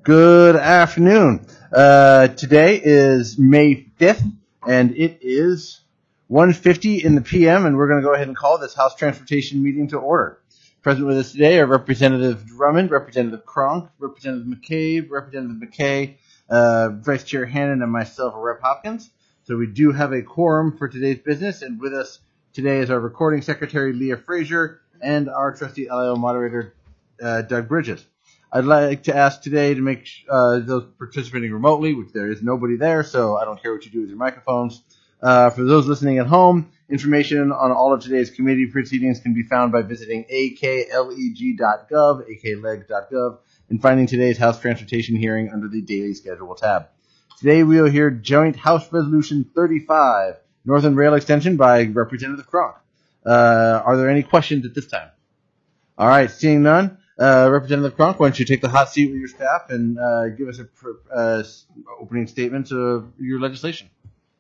Good afternoon. Today is May 5th, and it is 1:50 in the p.m., and we're going to go ahead and call this House Transportation meeting to order. Present with us today are Representative Drummond, Representative Cronk, Representative McCabe, Representative McKay, Vice Chair Hannon, and myself, Rep. Hopkins. So we do have a quorum for today's business, and with us today is our recording secretary, Leah Frazier, and our trustee LIO moderator, Doug Bridges. I'd like to ask today to make those participating remotely, which there is nobody there, so I don't care what you do with your microphones. For those listening at home, information on all of today's committee proceedings can be found by visiting akleg.gov, akleg.gov, and finding today's House Transportation hearing under the Daily Schedule tab. Today we will hear Joint House Resolution 35, Northern Rail Extension by Representative Cronk. Are there any questions at this time? All right, seeing none. Representative Cronk, why don't you take the hot seat with your staff and give us a opening statement of your legislation.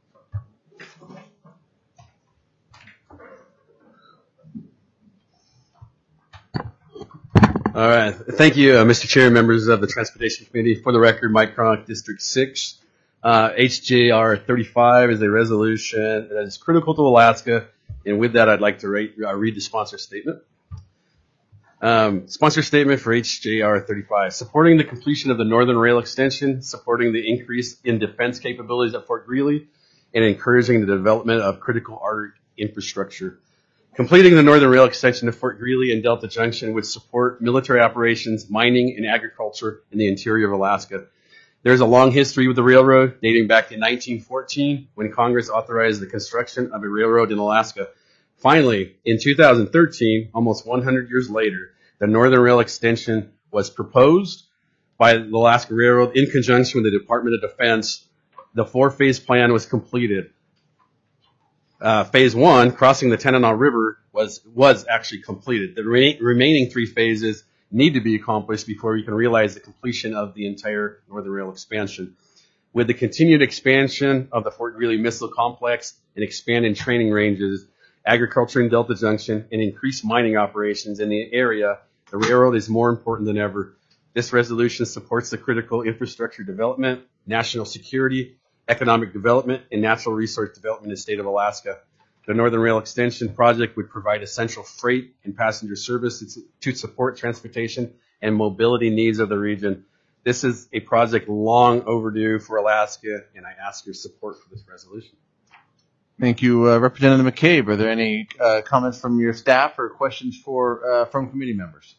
All right. Thank you, Mr. Chair and members of the Transportation Committee. For the record, Mike Cronk, District 6. HJR 35 is a resolution that is critical to Alaska, and with that, I'd like to read the sponsor statement. Sponsor statement for HJR 35, supporting the completion of the Northern Rail Extension, supporting the increase in defense capabilities at Fort Greely, and encouraging the development of critical artery infrastructure. Completing the Northern Rail Extension to Fort Greely and Delta Junction would support military operations, mining, and agriculture in the interior of Alaska. There's a long history with the railroad, dating back to 1914, when Congress authorized the construction of a railroad in Alaska. Finally, in 2013, almost 100 years later, the Northern Rail Extension was proposed by the Alaska Railroad in conjunction with the Department of Defense. The four-phase plan was completed. Phase 1, crossing the Tanana River, was actually completed. The remaining three phases need to be accomplished before we can realize the completion of the entire Northern Rail expansion. With the continued expansion of the Fort Greely Missile Complex and expanded training ranges, agriculture in Delta Junction, and increased mining operations in the area, the railroad is more important than ever. This resolution supports the critical infrastructure development, national security, economic development, and natural resource development in the state of Alaska. The Northern Rail Extension project would provide essential freight and passenger service to support transportation and mobility needs of the region. This is a project long overdue for Alaska, and I ask your support for this resolution. Thank you, Representative McCabe. Are there any comments from your staff or questions from committee members?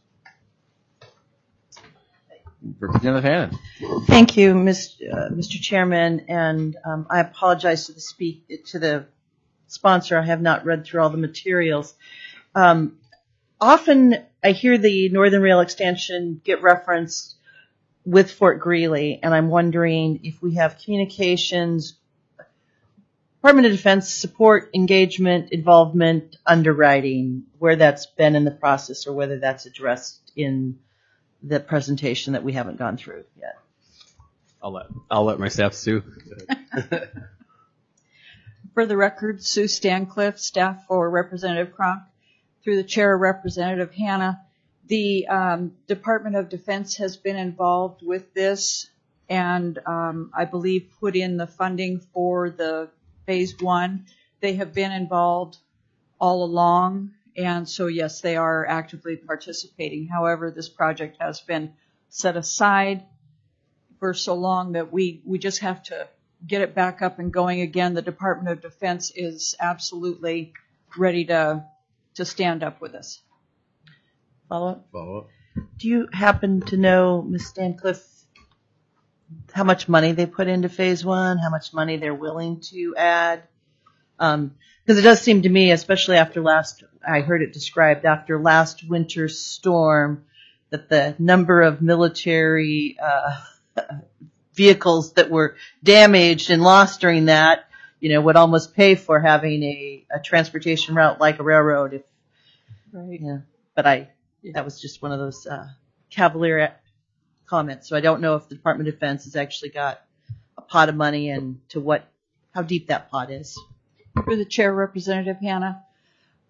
Representative Hannon. Thank you, Mr. Chairman, and I apologize to the sponsor. I have not read through all the materials. Often I hear the Northern Rail Extension get referenced with Fort Greely, and I'm wondering if we have communications, Department of Defense support, engagement, involvement, underwriting, where that's been in the process or whether that's addressed in the presentation that we haven't gone through yet. I'll let my staff, Sue. For the record, Sue Stancliffe, staff for Representative Cronk. Through the chair, Representative Hanna, the Department of Defense has been involved with this and I believe put in the funding for the Phase 1. They have been involved all along, and so yes, they are actively participating. However, this project has been set aside for so long that we just have to get it back up and going again. The Department of Defense is absolutely ready to stand up with us. Follow up. Do you happen to know, Ms. Stancliffe, how much money they put into Phase 1, how much money they're willing to add? Because it does seem to me, especially after I heard it described after last winter's storm, that the number of military vehicles that were damaged and lost during that, would almost pay for having a transportation route like a railroad. Right. Yeah. But that was just one of those cavalier comments. So I don't know if the Department of Defense has actually got a pot of money and how deep that pot is. For the chair, Representative Hanna,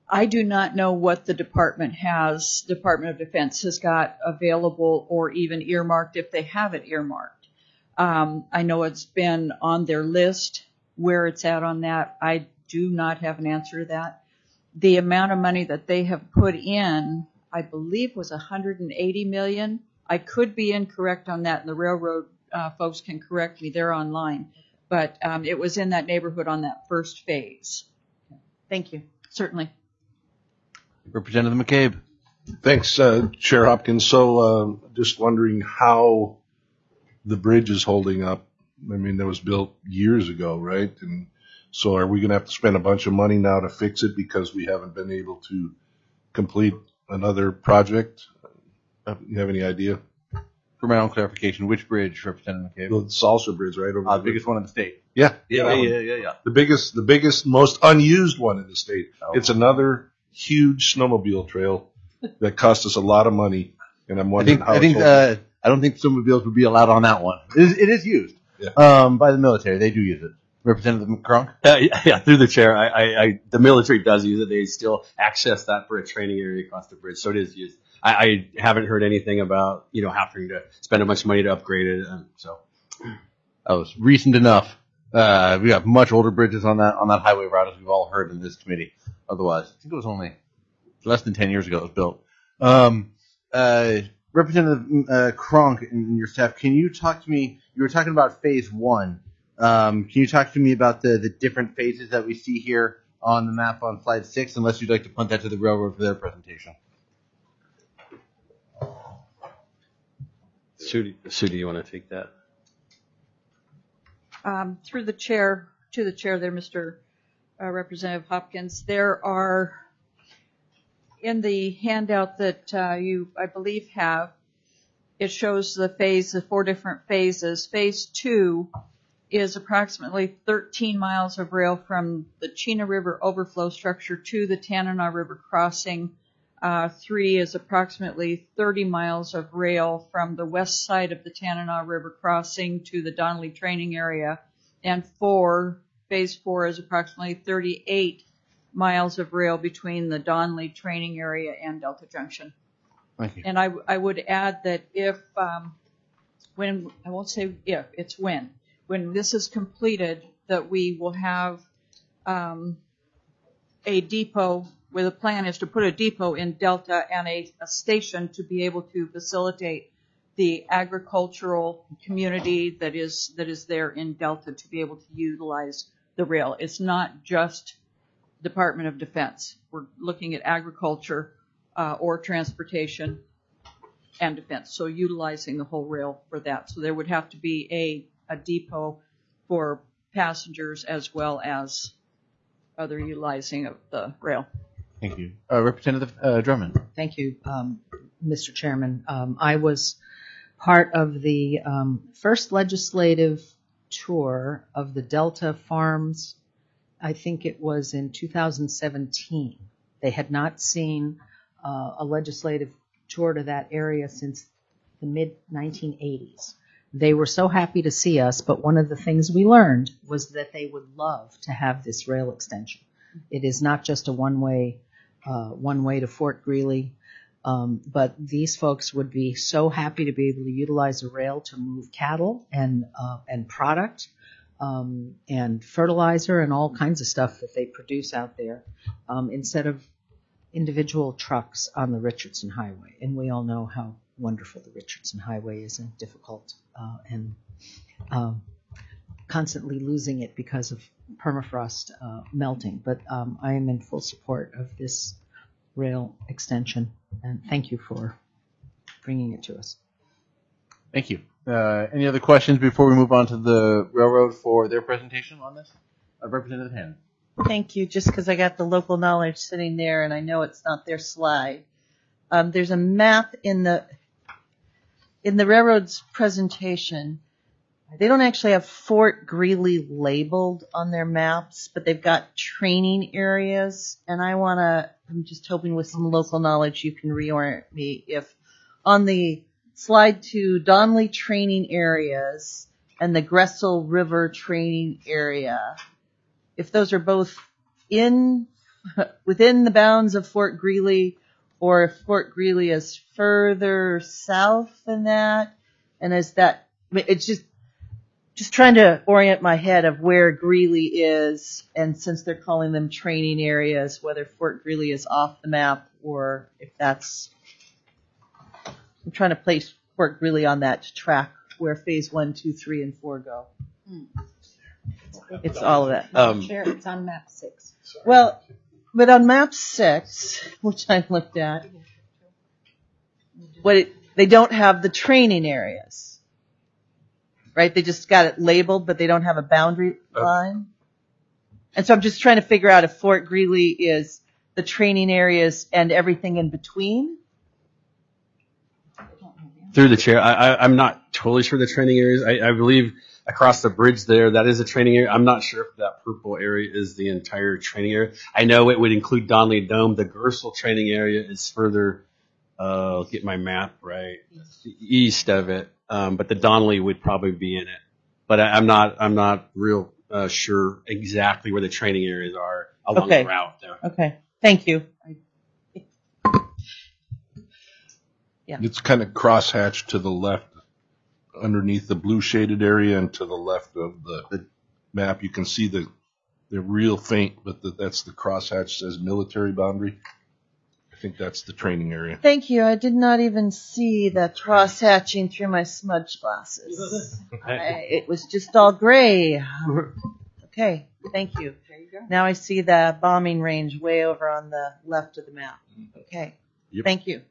I do not know what the Department of Defense has got available or even earmarked, if they have it earmarked. I know it's been on their list. Where it's at on that, I do not have an answer to that. The amount of money that they have put in, I believe, was $180 million. I could be incorrect on that, and the railroad folks can correct me. They're online. But it was in that neighborhood on that first phase. Thank you. Certainly. Representative McCabe. Thanks, Chair Hopkins. So just wondering how the bridge is holding up. I mean, that was built years ago, right? And so are we going to have to spend a bunch of money now to fix it because we haven't been able to complete another project? You have any idea? For my own clarification, which bridge, Representative McCabe? The Salsa Bridge, right? Over The biggest one in the state. Yeah. Yeah. The biggest, most unused one in the state. Oh. It's another huge snowmobile trail that cost us a lot of money, and I'm wondering how. I don't think snowmobiles would be allowed on that one. It is used by the military. They do use it. Representative McCrunk? Yeah, through the chair, the military does use it. They still access that for a training area across the bridge, so it is used. I haven't heard anything about, having to spend a bunch of money to upgrade it. So That was recent enough. We have much older bridges on that highway route, as we've all heard in this committee. Otherwise, I think it was only less than 10 years ago it was built. Representative Kronk and your staff, can you talk to me? You were talking about phase one. Can you talk to me about the different phases that we see here on the map on slide 6, unless you'd like to punt that to the railroad for their presentation? Sudi, you want to take that? Through the chair, to the chair there, Mr. Representative Hopkins, there are, in the handout that you, I believe, have, it shows the 4 different phases. Phase 2 is approximately 13 miles of rail from the Chena River overflow structure to the Tanana River crossing. 3 is approximately 30 miles of rail from the west side of the Tanana River crossing to the Donnelly training area. And phase 4 is approximately 38 miles of rail between the Donnelly training area and Delta Junction. Thank you. And I would add that when this is completed, that we will have a depot, where the plan is to put a depot in Delta and a station to be able to facilitate the agricultural community that is there in Delta to be able to utilize the rail. It's not just Department of Defense. We're looking at agriculture or transportation and defense, so utilizing the whole rail for that. So there would have to be a depot for passengers as well as other utilizing of the rail. Thank you. Representative Drummond. Thank you, Mr. Chairman. I was part of the first legislative tour of the Delta Farms. I think it was in 2017. They had not seen a legislative tour to that area since the mid-1980s. They were so happy to see us, but one of the things we learned was that they would love to have this rail extension. It is not just a one-way to Fort Greely, but these folks would be so happy to be able to utilize a rail to move cattle and product and fertilizer and all kinds of stuff that they produce out there instead of individual trucks on the Richardson Highway. And we all know how wonderful the Richardson Highway is and difficult and constantly losing it because of permafrost melting. But I am in full support of this rail extension, and thank you for bringing it to us. Thank you. Any other questions before we move on to the railroad for their presentation on this? Representative Hannon. Thank you. Just because I got the local knowledge sitting there, and I know it's not their slide. There's a map in the railroad's presentation. They don't actually have Fort Greely labeled on their maps, but they've got training areas. And I'm just hoping with some local knowledge you can reorient me. If on the slide to Donnelly training areas and the Gressel River training area, if those are both in within the bounds of Fort Greely, or if Fort Greely is further south than that, and is that, I mean, it's just trying to orient my head of where Greeley is, and since they're calling them training areas, whether Fort Greely is off the map or if that's, I'm trying to place Fort Greely on that to track where phase 1, 2, 3, and 4 go. It's all of that. Chair, it's on map 6. Well, but on map 6, which I looked at, they don't have the training areas, right? They just got it labeled, but they don't have a boundary line. And so I'm just trying to figure out if Fort Greely is the training areas and everything in between. Through the chair, I'm not totally sure the training areas. I believe across the bridge there, that is a training area. I'm not sure if that purple area is the entire training area. I know it would include Donnelly Dome. The Gersel training area is further, I'll get my map right, east of it. But the Donnelly would probably be in it. But I'm not real sure exactly where the training areas are along the route there. Okay. Thank you. Yeah. It's kind of crosshatched to the left underneath the blue shaded area, and to the left of the map you can see they're real faint, but that's the crosshatch says military boundary. I think that's the training area. Thank you. I did not even see the cross-hatching through my smudge glasses. It was just all gray. Okay. Thank you. There you go. Now I see the bombing range way over on the left of the map. Okay. Yep. Thank you.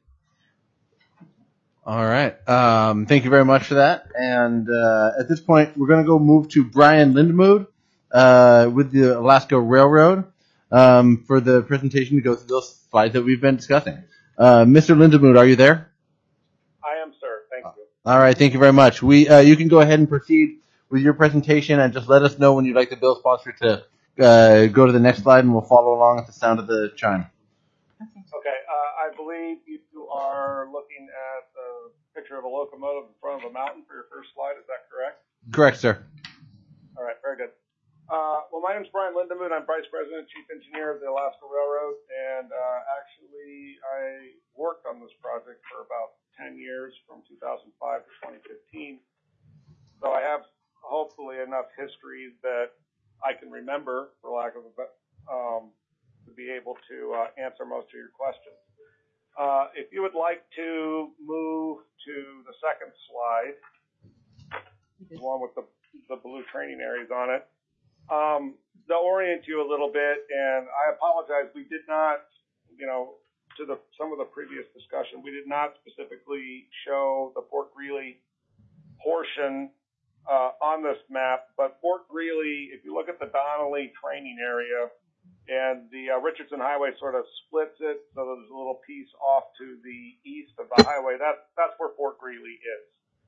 All right. Thank you very much for that. And at this point, we're going to go move to Brian Lindemood with the Alaska Railroad for the presentation to go through those slides that we've been discussing. Mr. Lindemood, are you there? I am, sir. Thank you. All right. Thank you very much. You can go ahead and proceed with your presentation, and just let us know when you'd like the bill sponsor to go to the next slide, and we'll follow along at the sound of the chime. Okay. I believe you are looking at a picture of a locomotive in front of a mountain for your first slide. Is that correct? Correct, sir. All right. Very good. Well, my name is Brian Lindemood. I'm Vice President, Chief Engineer of the Alaska Railroad, and actually I worked on this project for about 10 years, from 2005 to 2015. So I have hopefully enough history that I can remember, for lack of a to be able to answer most of your questions. If you would like to move to the second slide, the one with the blue training areas on it, to orient you a little bit, and I apologize, we did not, to some of the previous discussion, we did not specifically show the Fort Greely portion on this map, but Fort Greely, if you look at the Donnelly training area, and the Richardson Highway sort of splits it, so there's a little piece off to the east of the highway. That's where Fort Greely is.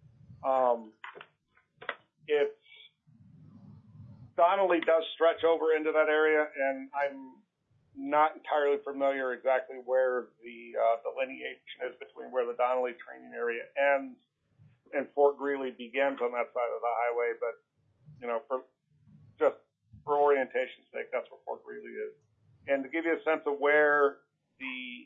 Donnelly does stretch over into that area, and I'm not entirely familiar exactly where the delineation is between where the Donnelly training area ends and Fort Greely begins on that side of the highway, but for orientation's sake, that's where Fort Greely is. And to give you a sense of where the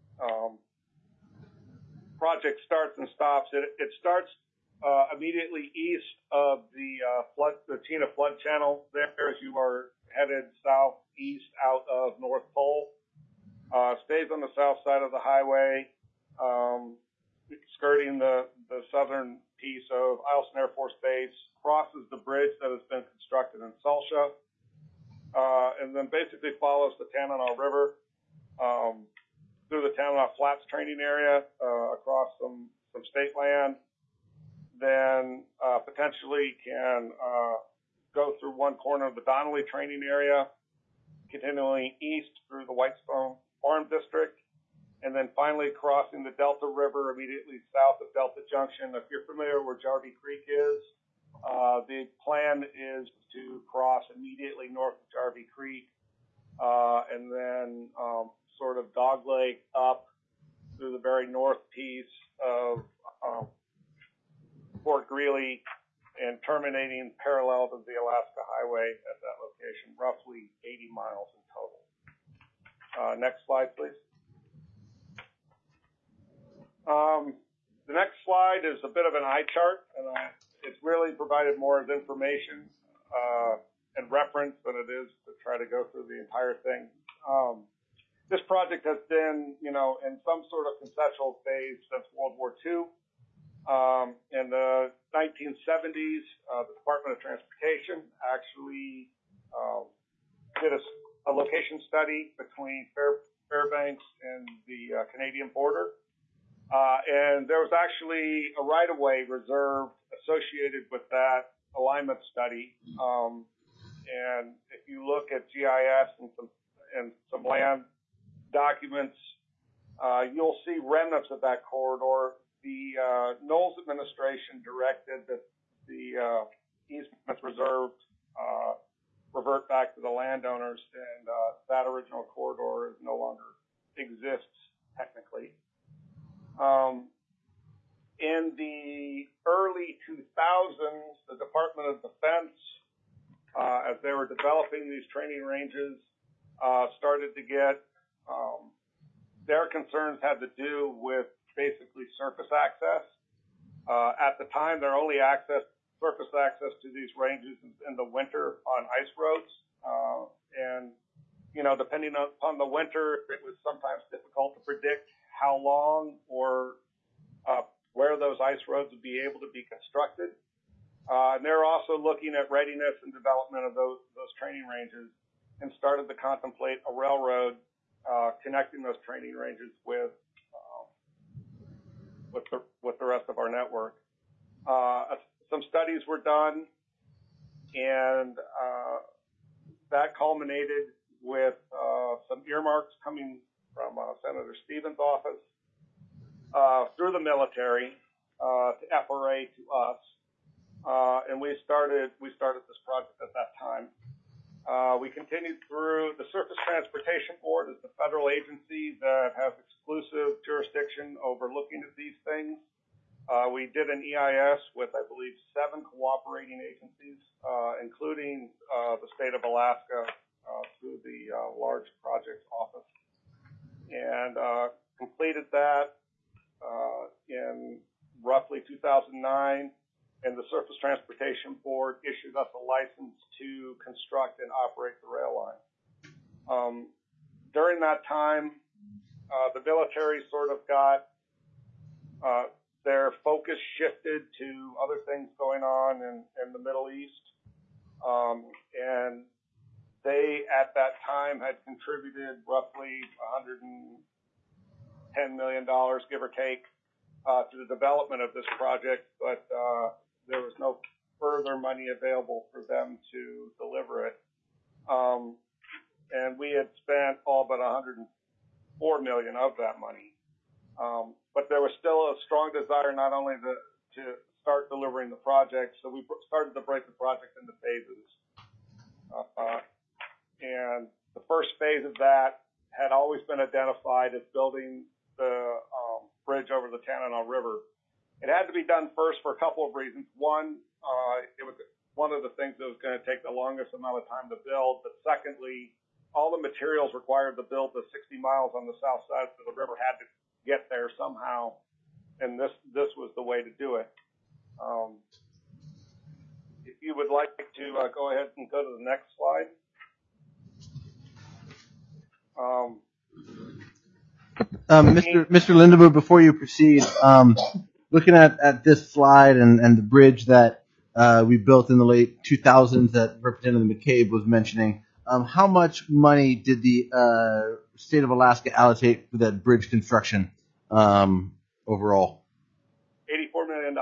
project starts and stops, it starts immediately east of the Chena Flood Channel there as you are headed southeast out of North Pole. Stays on the south side of the highway, skirting the southern piece of Eielson Air Force Base, crosses the bridge that has been constructed in Salsha, and then basically follows the Tanana River through the Tanana Flats training area, across some state land, then potentially can go through one corner of the Donnelly training area, continuing east through the Whitestone Farm District, and then finally crossing the Delta River immediately south of Delta Junction. If you're familiar where Jarvie Creek is, the plan is to cross immediately north of Jarvie Creek, and then sort of dogleg up through the very north piece of Fort Greely and terminating parallel to the Alaska Highway at that location, roughly 80 miles in total. Next slide, please. The next slide is a bit of an eye chart, and it's really provided more as information and reference than it is to try to go through the entire thing. This project has been, in some sort of conceptual phase since World War II. In the 1970s, the Department of Transportation actually did a location study between Fairbanks and the Canadian border. And there was actually a right-of-way reserve associated with that alignment study. And if you look at GIS and some land documents, you'll see remnants of that corridor. The Knowles administration directed that the easements reserved revert back to the landowners, and that original corridor no longer exists technically. In the early 2000s, the Department of Defense, as they were developing these training ranges, started to get their concerns had to do with basically surface access. At the time, their only surface access to these ranges is in the winter on ice roads. And, depending upon the winter, it was sometimes difficult to predict how long or where those ice roads would be able to be constructed. And they're also looking at readiness and development of those training ranges, and started to contemplate a railroad connecting those training ranges with the rest of our network. Some studies were done, and that culminated with some earmarks coming from Senator Stevens' office through the military to FRA to us, and we started this project at that time. We continued through the Surface Transportation Board is the federal agency that has exclusive jurisdiction over looking at these things. We did an EIS with, I believe, 7 cooperating agencies, including the state of Alaska through the Large Projects Office, and completed that in roughly 2009. And the Surface Transportation Board issued us a license to construct and operate the rail line. During that time, the military sort of got their focus shifted to other things going on in the Middle East. And they, at that time, had contributed roughly $110 million, give or take, to the development of this project, but there was no further money available for them to deliver it. And we had spent all but $104 million of that money. But there was still a strong desire not only to start delivering the project, so we started to break the project into phases. And the first phase of that had always been identified as building the bridge over the Tanana River. It had to be done first for a couple of reasons. One, it was one of the things that was going to take the longest amount of time to build. But secondly, all the materials required to build the 60 miles on the south side of the river had to get there somehow, and this was the way to do it. If you would like to go ahead and go to the next slide. Mr. Lindemood, before you proceed, looking at this slide and the bridge that we built in the late 2000s that Representative McCabe was mentioning, how much money did the state of Alaska allocate for that bridge construction overall? $84 million.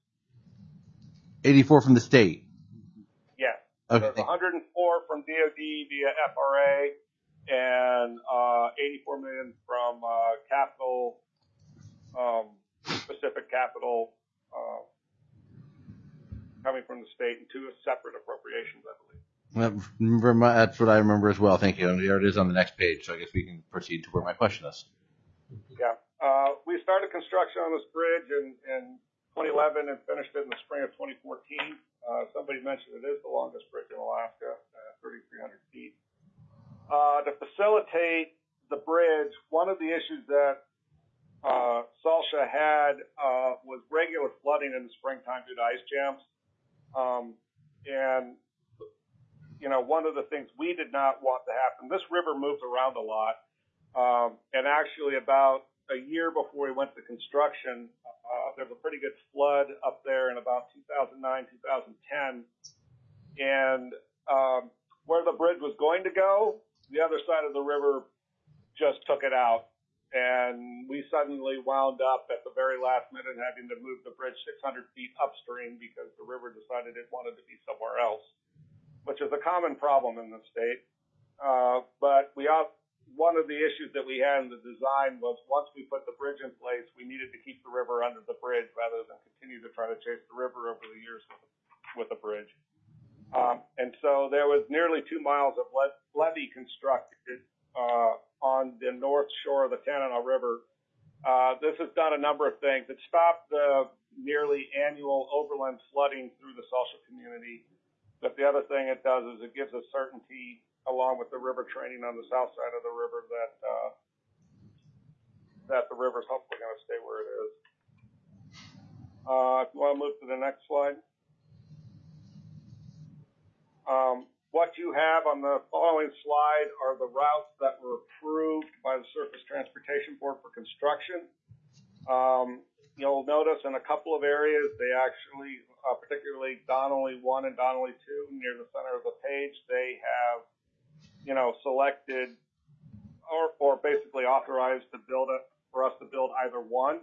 84 from the state? Yes. Okay. There's 104 from DOD via FRA, and 84 million from capital, specific capital coming from the state, and 2 separate appropriations, I believe. That's what I remember as well. Thank you. And there it is on the next page, so I guess we can proceed to where my question is. Yeah. We started construction on this bridge in 2011 and finished it in the spring of 2014. Somebody mentioned it is the longest bridge in Alaska, 3,300 feet. To facilitate the bridge, one of the issues that Salsha had was regular flooding in the springtime due to ice jams. And, you know, one of the things we did not want to happen, this river moves around a lot. And actually about a year before we went to construction, there was a pretty good flood up there in about 2009, 2010. And where the bridge was going to go, the other side of the river just took it out. And we suddenly wound up at the very last minute having to move the bridge 600 feet upstream because the river decided it wanted to be somewhere else, which is a common problem in the state. But one of the issues that we had in the design was once we put the bridge in place, we needed to keep the river under the bridge rather than continue to try to chase the river over the years with the bridge. And so there was nearly 2 miles of levee constructed on the north shore of the Tanana River. This has done a number of things. It stopped the nearly annual overland flooding through the Salsha community. But the other thing it does is it gives us certainty, along with the river training on the south side of the river, that the river's hopefully going to stay where it is. If you want to move to the next slide. What you have on the following slide are the routes that were approved by the Surface Transportation Board for construction. You'll notice in a couple of areas, they actually, particularly Donnelly 1 and Donnelly 2, near the center of the page, they have, you know, selected or basically authorized to build it, for us to build either one.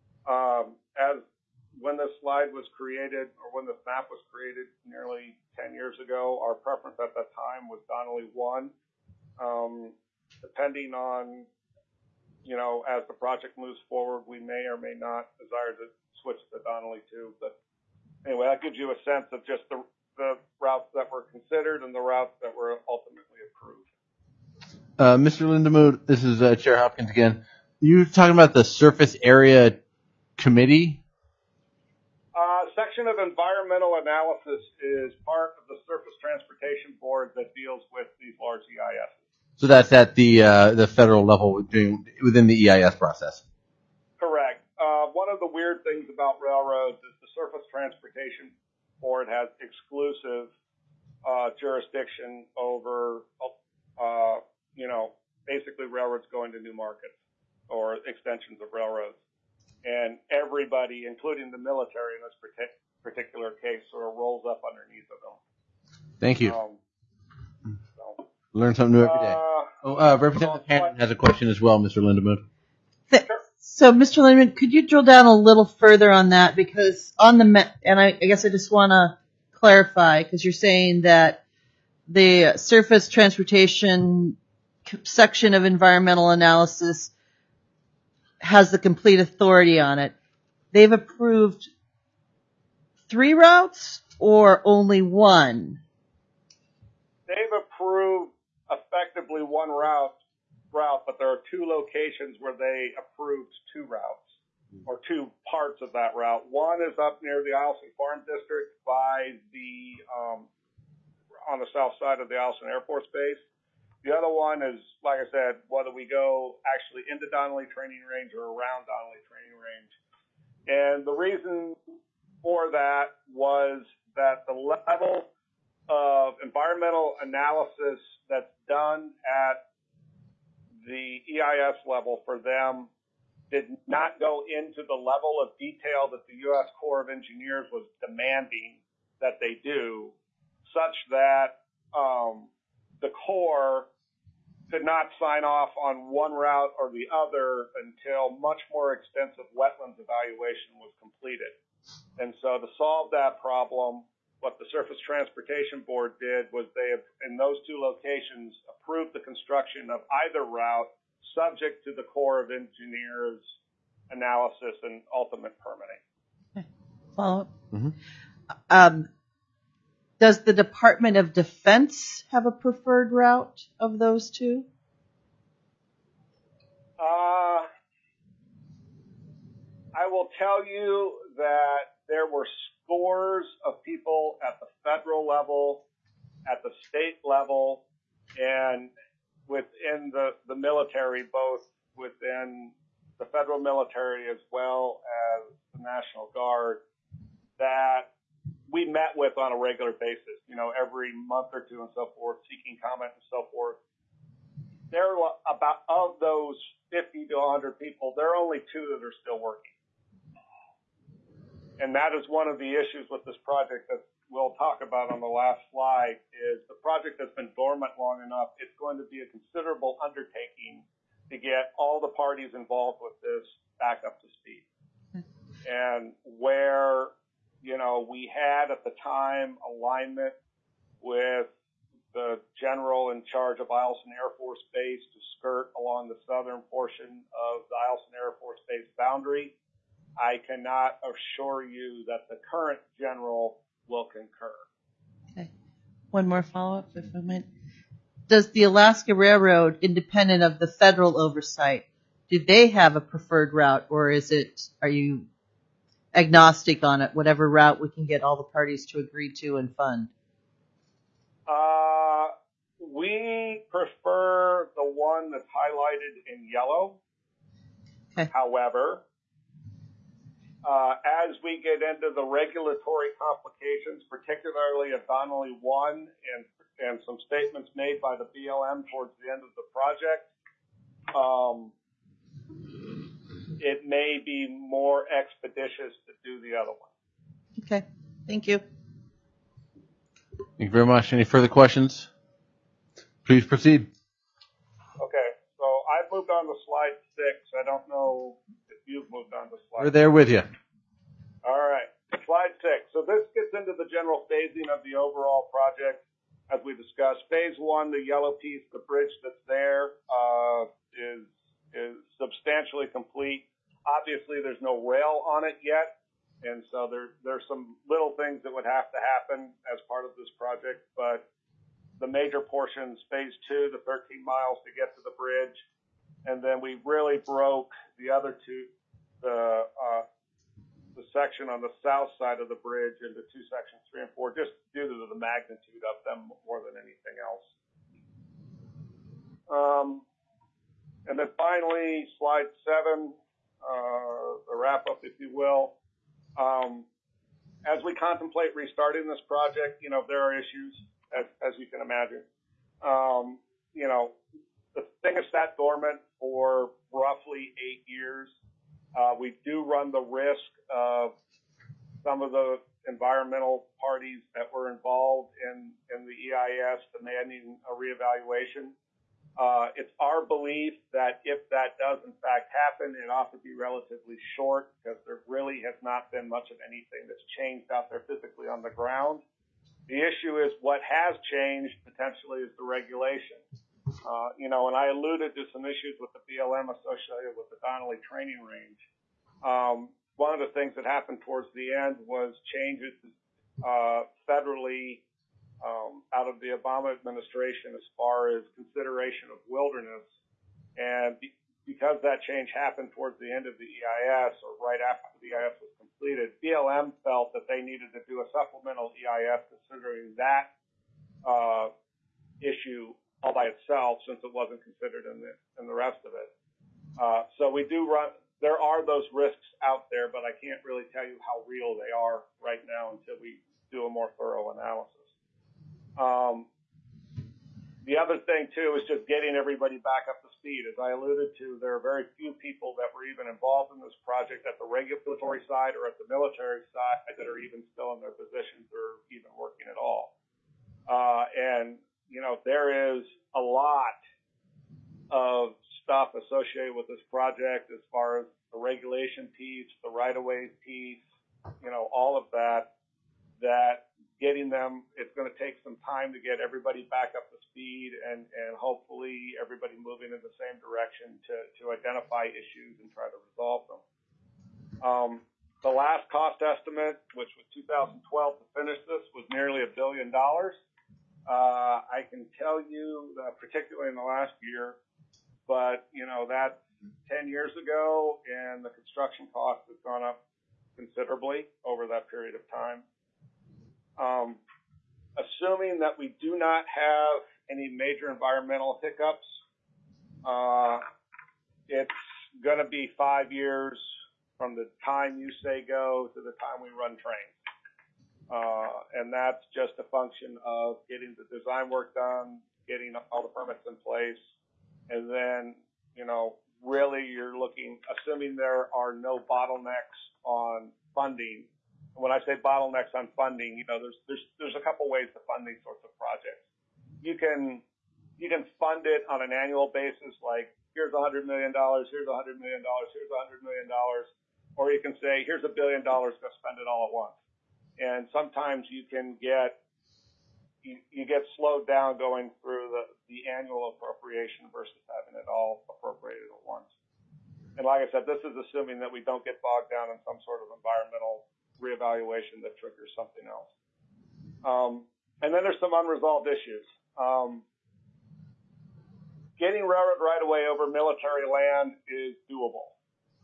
When this slide was created, or when this map was created nearly 10 years ago, our preference at that time was Donnelly 1. Depending on, you know, as the project moves forward, we may or may not desire to switch to Donnelly 2. But anyway, that gives you a sense of just the routes that were considered and the routes that were ultimately approved. Mr. Lindemood, this is Chair Hopkins again. You talking about the Surface Area Committee? Section of environmental analysis is part of the Surface Transportation Board that deals with these large EISs. So that's at the federal level within the EIS process. Correct. One of the weird things about railroads is the Surface Transportation Board has exclusive jurisdiction over, you know, basically railroads going to new markets or extensions of railroads. And everybody, including the military in this particular case, sort of rolls up underneath of them. Thank you. Learn something new every day. Representative Hannon has a question as well, Mr. Lindemood. So, Mr. Lindemood, could you drill down a little further on that? Because on the and I guess I just want to clarify, because you're saying that the Surface Transportation section of environmental analysis has the complete authority on it. They've approved 3 routes or only 1? They've approved effectively 1 route, but there are 2 locations where they approved 2 routes or 2 parts of that route. One is up near the Eielson Farm District by the on the south side of the Eielson Air Force Base. The other one is, like I said, whether we go actually into Donnelly Training Range or around Donnelly Training Range. And the reason for that was that the level of environmental analysis that's done at the EIS level for them did not go into the level of detail that the U.S. Corps of Engineers was demanding that they do, such that the Corps could not sign off on one route or the other until much more extensive wetlands evaluation was completed. And so to solve that problem, what the Surface Transportation Board did was they, in those 2 locations, approved the construction of either route subject to the Corps of Engineers analysis and ultimate permitting. Okay. Follow up. Mm-hmm. Does the Department of Defense have a preferred route of those 2? I will tell you that there were scores of people at the federal level, at the state level, and within the military, both within the federal military as well as the National Guard, that we met with on a regular basis, every month or two and so forth, seeking comment and so forth. There are about, of those 50 to 100 people, there are only 2 that are still working. And that is one of the issues with this project that we'll talk about on the last slide, is the project has been dormant long enough. It's going to be a considerable undertaking to get all the parties involved with this back up to speed. And where, we had at the time alignment with the general in charge of Eielson Air Force Base to skirt along the southern portion of the Eielson Air Force Base boundary, I cannot assure you that the current general will concur. Okay. One more follow-up, if I might. Does the Alaska Railroad, independent of the federal oversight, do they have a preferred route, or are you agnostic on it, whatever route we can get all the parties to agree to and fund? We prefer the one that's highlighted in yellow. Okay. However, as we get into the regulatory complications, particularly at Donnelly 1 and some statements made by the BLM towards the end of the project, it may be more expeditious to do the other one. Okay. Thank you. Thank you very much. Any further questions? Please proceed. Okay, so I've moved on to slide 6. I don't know if you've moved on to slide 6. We're there with you. All right, slide 6. So this gets into the general phasing of the overall project, as we discussed. Phase 1, the yellow piece, the bridge that's there, is substantially complete. Obviously, there's no rail on it yet, and so there's some little things that would have to happen as part of this project, but the major portions, phase 2, the 13 miles to get to the bridge, and then we really broke the other 2, the section on the south side of the bridge into 2 sections, 3 and 4, just due to the magnitude of them more than anything else. And then finally, slide 7, the wrap up, if you will. As we contemplate restarting this project, there are issues, as you can imagine. The thing has sat dormant for roughly 8 years. We do run the risk of some of the environmental parties that were involved in the EIS demanding a reevaluation. It's our belief that if that does in fact happen, it ought to be relatively short, because there really has not been much of anything that's changed out there physically on the ground. The issue is what has changed potentially is the regulation. And I alluded to some issues with the BLM associated with the Donnelly training range. One of the things that happened towards the end was changes federally out of the Obama administration as far as consideration of wilderness. And because that change happened towards the end of the EIS, or right after the EIS was completed, BLM felt that they needed to do a supplemental EIS considering that issue all by itself, since it wasn't considered in the rest of it. So we do run, there are those risks out there, but I can't really tell you how real they are right now until we do a more thorough analysis. The other thing, too, is just getting everybody back up to speed. As I alluded to, there are very few people that were even involved in this project at the regulatory side or at the military side that are even still in their positions or even working at all. And there is a lot of stuff associated with this project as far as the regulation piece, the right-of-way piece, all of that getting them, it's going to take some time to get everybody back up to speed and hopefully everybody moving in the same direction to identify issues and try to resolve them. The last cost estimate, which was 2012 to finish this, was nearly $1 billion. I can tell you that particularly in the last year, but that's 10 years ago, and the construction cost has gone up considerably over that period of time. Assuming that we do not have any major environmental hiccups It's going to be 5 years from the time you say go to the time we run trains. And that's just a function of getting the design work done, getting all the permits in place, and then, really you're looking, assuming there are no bottlenecks on funding. When I say bottlenecks on funding, there's a couple ways to fund these sorts of projects. You can fund it on an annual basis, like here's $100 million, here's $100 million, here's $100 million, or you can say here's $1 billion, go spend it all at once. And sometimes you can get slowed down going through the annual appropriation versus having it all appropriated at once. And like I said, this is assuming that we don't get bogged down in some sort of environmental reevaluation that triggers something else. And then there's some unresolved issues. Getting railroad right away over military land is doable.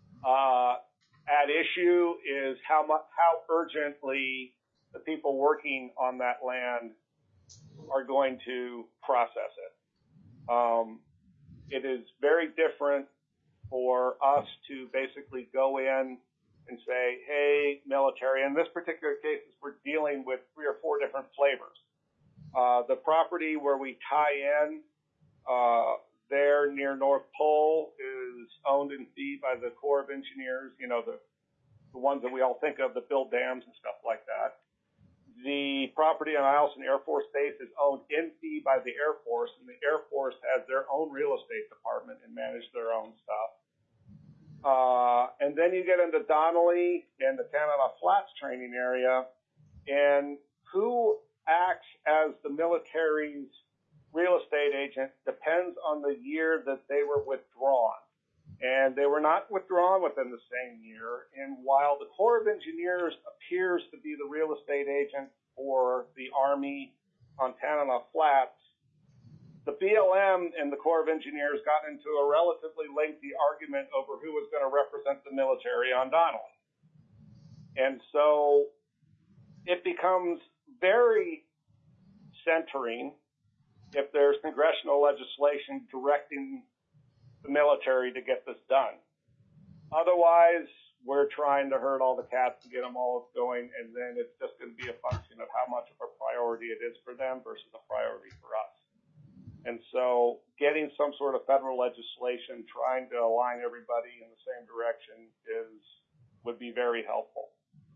At issue is how urgently the people working on that land are going to process it. It is very different for us to basically go in and say, hey, military, in this particular case, we're dealing with 3 or 4 different flavors. The property where we tie in there near North Pole is owned in fee by the Corps of Engineers, the ones that we all think of that build dams and stuff like that. The property on Eielson Air Force Base is owned in fee by the Air Force, and the Air Force has their own real estate department and manage their own stuff. And then you get into Donnelly and the Tanana Flats training area, and who acts as the military's real estate agent depends on the year that they were withdrawn. And they were not withdrawn within the same year. And while the Corps of Engineers appears to be the real estate agent for the Army on Tanana Flats, the BLM and the Corps of Engineers got into a relatively lengthy argument over who was going to represent the military on Donnelly. And so it becomes very centering if there's congressional legislation directing the military to get this done. Otherwise, we're trying to herd all the cats to get them all going, and then it's just going to be a function of how much of a priority it is for them versus a priority for us. And so getting some sort of federal legislation, trying to align everybody in the same direction would be very helpful.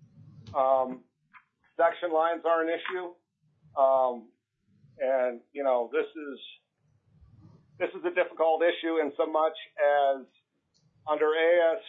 Section lines are an issue. And, this is a difficult issue in so much as under AS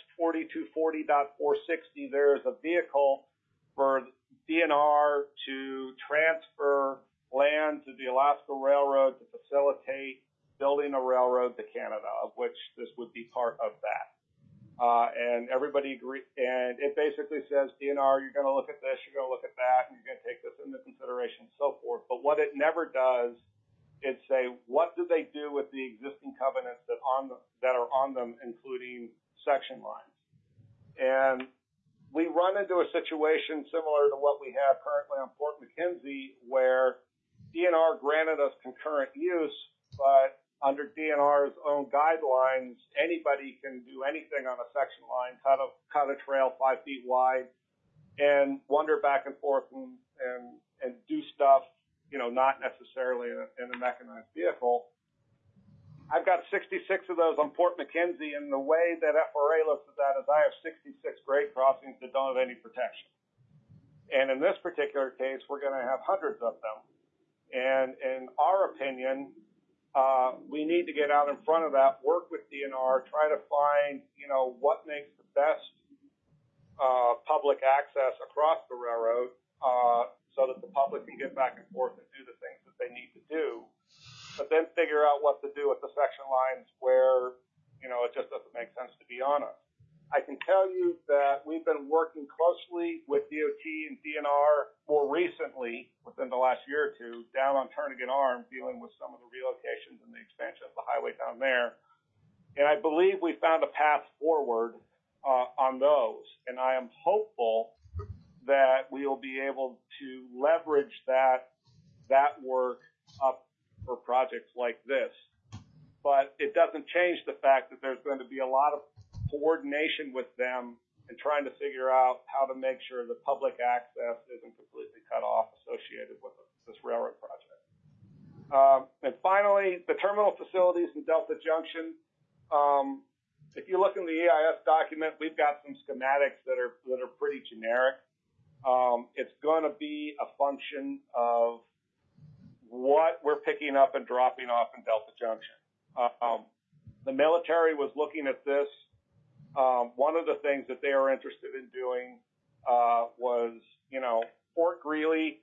4240.460, there is a vehicle for DNR to transfer land to the Alaska Railroad to facilitate building a railroad to Canada, of which this would be part of that. And everybody agree, and it basically says, DNR, you're going to look at this, you're going to look at that, and you're going to take this into consideration and so forth. But what it never does is say, what do they do with the existing covenants that are on them, including section lines? And we run into a situation similar to what we have currently on Fort McKenzie, where DNR granted us concurrent use, but under DNR's own guidelines, anybody can do anything on a section line, cut a trail 5 feet wide, and wander back and forth and do stuff, not necessarily in a mechanized vehicle. I've got 66 of those on Fort McKenzie, and the way that FRA looks at that is I have 66 grade crossings that don't have any protection. And in this particular case, we're going to have hundreds of them. And in our opinion, we need to get out in front of that, work with DNR, try to find, what makes the best public access across the railroad so that the public can get back and forth and do the things that they need to do, but then figure out what to do with the section lines where, it just doesn't make sense to be honest. I can tell you that we've been working closely with DOT and DNR more recently, within the last year or two, down on Turnagain Arm, dealing with some of the relocations and the expansion of the highway down there. And I believe we found a path forward on those. And I am hopeful that we will be able to leverage that work up for projects like this. But it doesn't doesn't change the fact that there's going to be a lot of coordination with them and trying to figure out how to make sure the public access isn't completely cut off associated with this railroad project. And finally, the terminal facilities in Delta Junction. If you look in the EIS document, we've got some schematics that are pretty generic. It's going to be a function of what we're picking up and dropping off in Delta Junction. The military was looking at this. One of the things that they are interested in doing was, Fort Greely.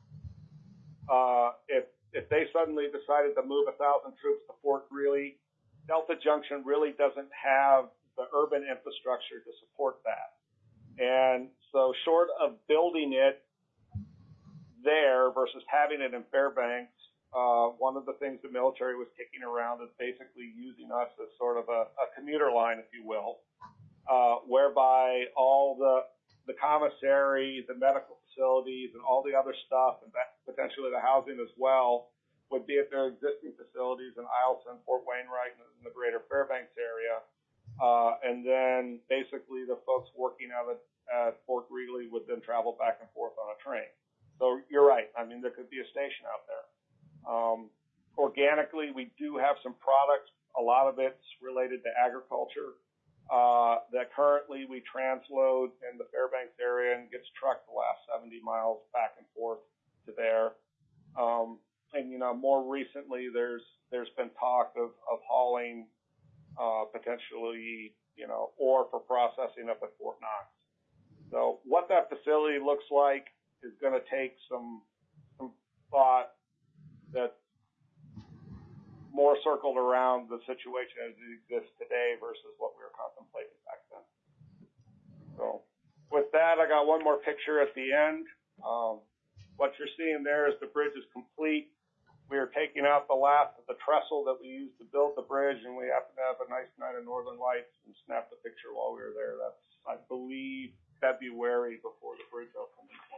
If they suddenly decided to move 1,000 troops to Fort Greely, Delta Junction really doesn't have the urban infrastructure to support that. And so short of building it there versus having it in Fairbanks, one of the things the military was kicking around is basically using us as sort of a commuter line, if you will, whereby all the commissary, the medical facilities, and all the other stuff, and potentially the housing as well, would be at their existing facilities in Eielson, Fort Wainwright, and in the greater Fairbanks area. And then basically the folks working out at Fort Greely would then travel back and forth on a train. So you're right. I mean, there could be a station out there. Organically, we do have some products. A lot of it's related to agriculture that currently we transload in the Fairbanks area and gets trucked the last 70 miles back and forth to there. And more recently, there's been talk of hauling potentially ore for processing up at Fort Knox. So what that facility looks like is going to take some thought that's more circled around the situation as it exists today versus what we were contemplating back then. So with that, I got one more picture at the end. What you're seeing there is the bridge is complete. We are taking out the last of the trestle that we used to build the bridge, and we happened to have a nice night of northern lights and snapped the picture while we were there. That's, I believe, February before the bridge opened in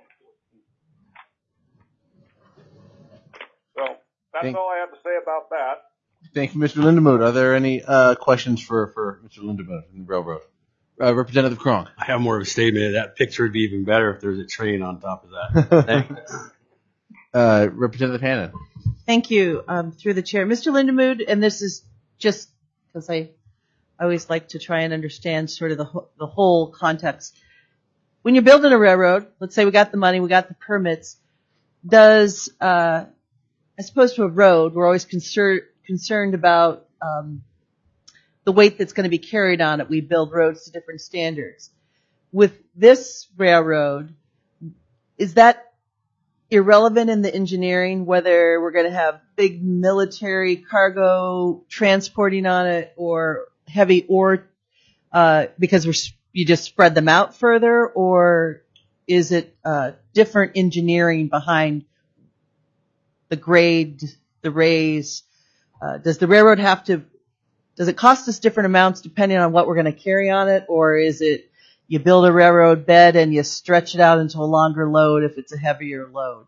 2014. So that's all I have to say about that. Thank you, Mr. Lindemood. Are there any questions for Mr. Lindemood in the railroad? Representative Kronk. I have more of a statement. That picture would be even better if there's a train on top of that. Representative Hannon. Thank you, through the chair. Mr. Lindemood, and this is just because I always like to try and understand sort of the whole context. When you're building a railroad, let's say we got the money, we got the permits, as opposed to a road, we're always concerned about the weight that's going to be carried on it. We build roads to different standards. With this railroad, is that irrelevant in the engineering, whether we're going to have big military cargo transporting on it or heavy ore because you just spread them out further, or is it different engineering behind the grade, the raise? Does the railroad does it cost us different amounts depending on what we're going to carry on it, or is it you build a railroad bed and you stretch it out into a longer load if it's a heavier load?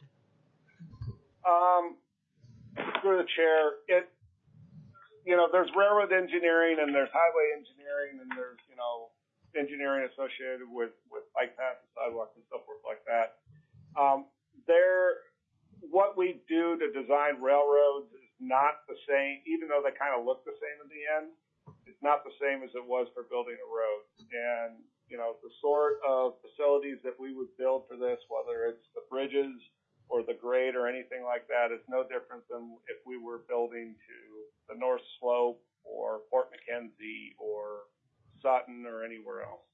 Through the chair, there's railroad engineering and there's highway engineering and there's, engineering associated with bike paths and sidewalks and so forth like that. What we do to design railroads is not the same, even though they kind of look the same in the end. It's not the same as it was for building a road. And, the sort of facilities that we would build for this, whether it's the bridges or the grade or anything like that, is no different than if we were building to the North Slope or Fort McKenzie or Sutton or anywhere else.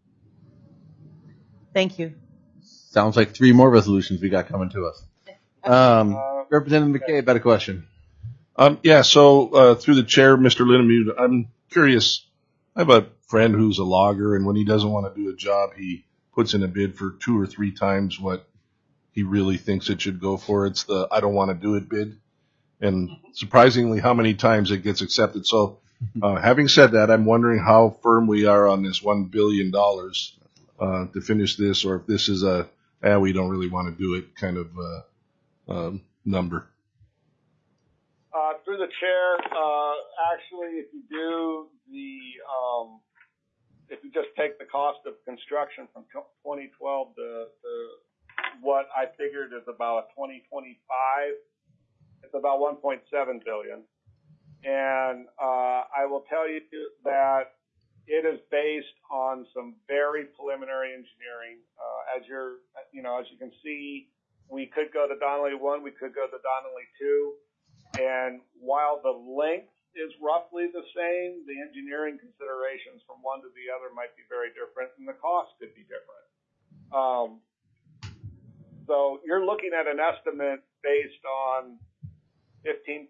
Thank you. Sounds like 3 more resolutions we got coming to us. Representative McCabe had a question. So through the chair, Mr. Lindemood, I'm curious. I have a friend who's a logger, and when he doesn't want to do a job, he puts in a bid for 2 or 3 times what he really thinks it should go for. It's the I don't want to do it bid. And surprisingly, how many times it gets accepted. So having said that, I'm wondering how firm we are on this $1 billion to finish this, or if this is we don't really want to do it kind of number. through the chair, actually, if you just take the cost of construction from 2012 to what I figured is about 2025, it's about 1.7 billion. And I will tell you that it is based on some very preliminary engineering. As you can see, we could go to Donnelly 1, we could go to Donnelly 2. And while the length is roughly the same, the engineering considerations from one to the other might be very different, and the cost could be different. So you're looking at an estimate based on 15%.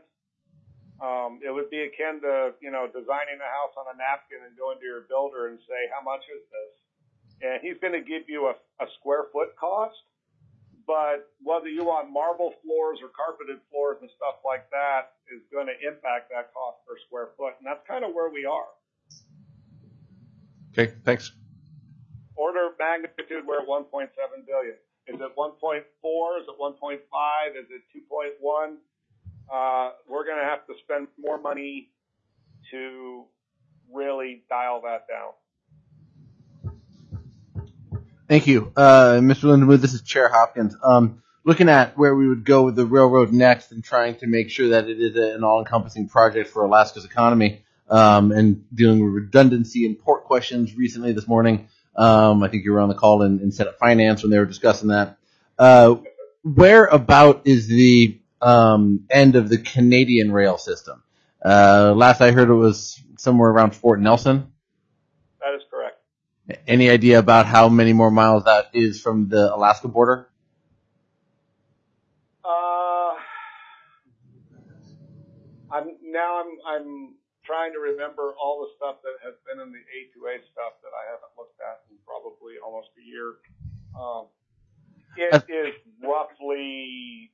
It would be akin to, designing a house on a napkin and going to your builder and say, how much is this? And he's going to give you a square foot cost, but whether you want marble floors or carpeted floors and stuff like that is going to impact that cost per square foot. And that's kind of where we are. Okay, thanks. Order of magnitude, we're at 1.7 billion. Is it 1.4? Is it 1.5? Is it 2.1? We're going to have to spend more money to really dial that down. Thank you. Mr. Lindenwood, this is Chair Hopkins. Looking at where we would go with the railroad next and trying to make sure that it is an all-encompassing project for Alaska's economy, and dealing with redundancy and port questions recently this morning. I think you were on the call in Senate Finance when they were discussing that. Where about is the end of the Canadian rail system? Last I heard it was somewhere around Fort Nelson. That is correct. Any idea about how many more miles that is from the Alaska border? I'm trying to remember all the stuff that has been in the A2A stuff that I haven't looked at in probably almost a year. It is roughly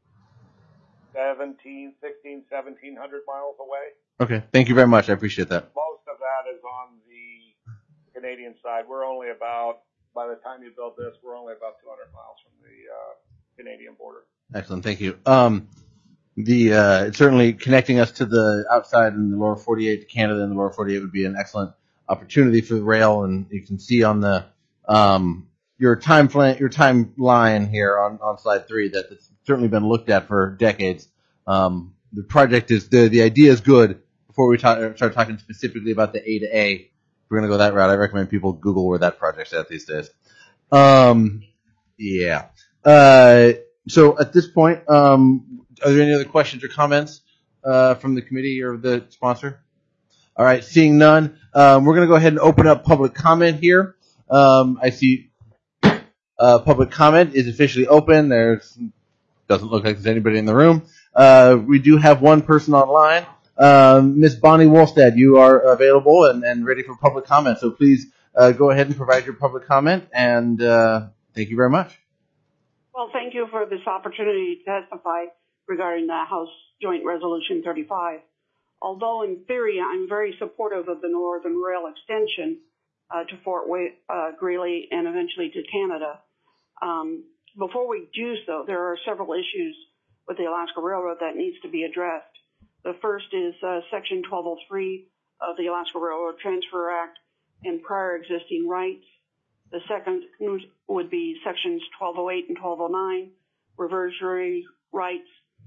1,700 miles away. Okay, thank you very much. I appreciate that. Most of that is on the Canadian side. We're only about, by the time you build this, we're only about 200 miles from the Canadian border. Excellent, thank you. Certainly connecting us to the outside in the lower 48 to Canada and the lower 48 would be an excellent opportunity for the rail. And you can see on the your timeline here on slide 3 that it's certainly been looked at for decades. The project is the idea is good. Before we start talking specifically about the A to A, if we're going to go that route, I recommend people Google where that project's at these days. Yeah. So at this point, are there any other questions or comments from the committee or the sponsor? All right, seeing none, we're going to go ahead and open up public comment here. I see public comment is officially open. Doesn't look like there's anybody in the room. We do have one person online. Ms. Bonnie Wolstad, you are available and ready for public comment. So please go ahead and provide your public comment, and thank you very much. Well, thank you for this opportunity to testify regarding the House Joint Resolution 35. Although in theory I'm very supportive of the Northern Rail extension to Fort Greely and eventually to Canada, before we do so, there are several issues with the Alaska Railroad that needs to be addressed. The first is Section 1203 of the Alaska Railroad Transfer Act and prior existing rights. The second would be Sections 1208 and 1209, reversionary rights,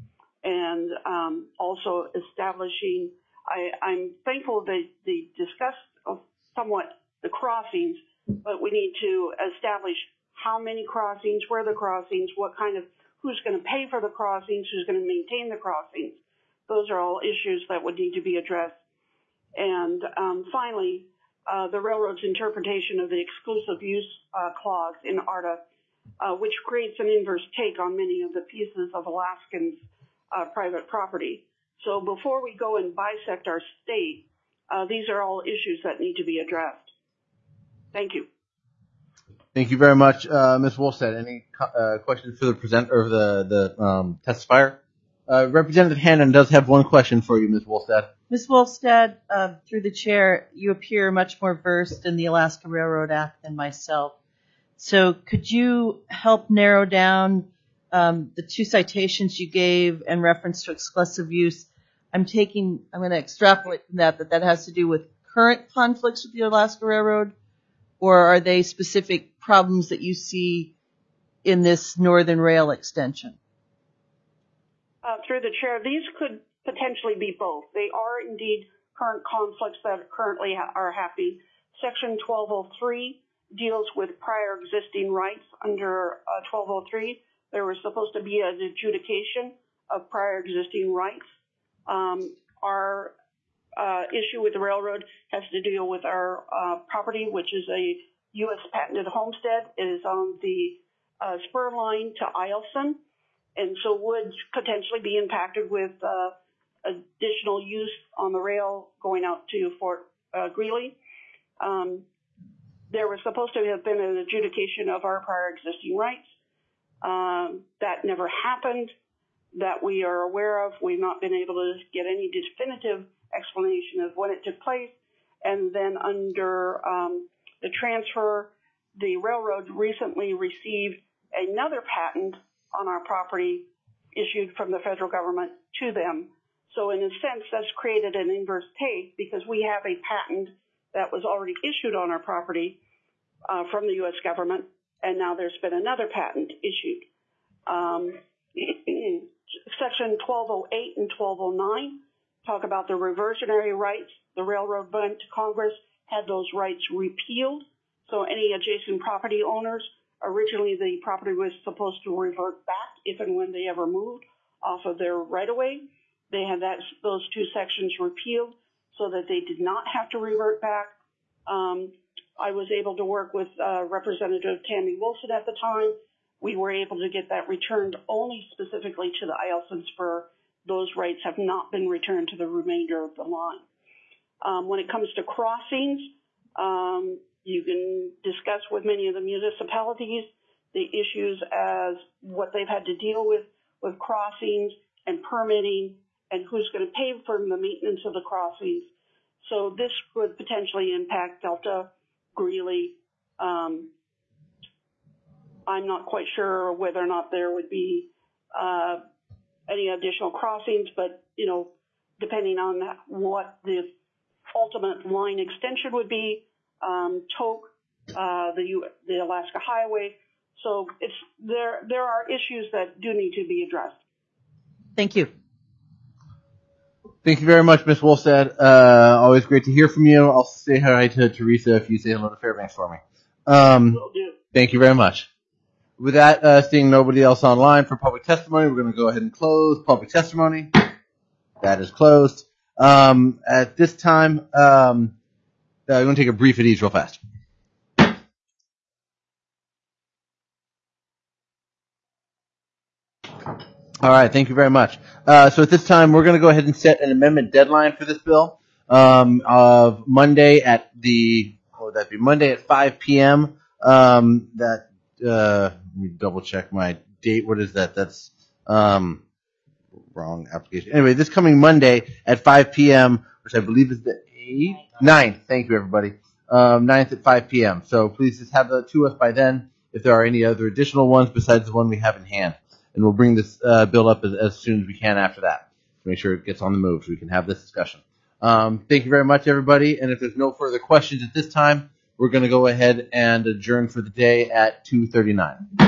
and also establishing, I'm thankful that they discussed somewhat the crossings, but we need to establish how many crossings, where the crossings, who's going to pay for the crossings, who's going to maintain the crossings. Those are all issues that would need to be addressed. And finally, the railroad's interpretation of the exclusive use clause in ARTA, which creates an inverse take on many of the pieces of Alaskans' private property. So before we go and bisect our state, these are all issues that need to be addressed. Thank you. Thank you very much, Ms. Wolstad. Any questions for the presenter or the testifier? Representative Hannon does have one question for you, Ms. Wolstad. Ms. Wolstad, through the chair, you appear much more versed in the Alaska Railroad Act than myself. So could you help narrow down the 2 citations you gave and reference to exclusive use, I'm going to extrapolate from that has to do with current conflicts with the Alaska Railroad, or are they specific problems that you see in this Northern Rail extension? Through the chair, these could potentially be both. They are indeed current conflicts that currently are happening. Section 1203 deals with prior existing rights. Under 1203, there was supposed to be an adjudication of prior existing rights. Our issue with the railroad has to deal with our property, which is a U.S. patented homestead. It is on the spur line to Eielson, and so would potentially be impacted with additional use on the rail going out to Fort Greely. There was supposed to have been an adjudication of our prior existing rights. That never happened, that we are aware of. We've not been able to get any definitive explanation of when it took place. And then under the transfer, the railroad recently received another patent on our property issued from the federal government to them. So in a sense, that's created an inverse case because we have a patent that was already issued on our property from the U.S. government, and now there's been another patent issued. Section 1208 and 1209 talk about the reversionary rights. The railroad went to Congress, had those rights repealed. So any adjacent property owners, originally the property was supposed to revert back if and when they ever moved off of their right-of-way. They had those 2 sections repealed so that they did not have to revert back. I was able to work with Representative Tammy Wilson at the time. We were able to get that returned only specifically to the Eielson Spur. Those rights have not been returned to the remainder of the line. When it comes to crossings, you can discuss with many of the municipalities the issues as what they've had to deal with crossings and permitting and who's going to pay for the maintenance of the crossings. So this could potentially impact Delta, Greeley. I'm not quite sure whether or not there would be any additional crossings, but, depending on what the ultimate line extension would be, Tok, the Alaska Highway. So there are issues that do need to be addressed. Thank you. Thank you very much, Ms. Wolstad. Always great to hear from you. I'll say hi to Teresa if you say hello to Fairbanks for me. Will do. Thank you very much. With that, seeing nobody else online for public testimony, we're going to go ahead and close public testimony. That is closed. At this time, I'm going to take a brief at ease real fast. All right, thank you very much. So at this time, we're going to go ahead and set an amendment deadline for this bill of Monday at Monday at 5 p.m. Let me double check my date. What is that? That's wrong application. Anyway, this coming Monday at 5 p.m., which I believe is the 9th. Thank you, everybody. 9th at 5 p.m. So please just have that to us by then if there are any other additional ones besides the one we have in hand. And we'll bring this bill up as soon as we can after that to make sure it gets on the move so we can have this discussion. Thank you very much, everybody. And if there's no further questions at this time, we're going to go ahead and adjourn for the day at 2:39.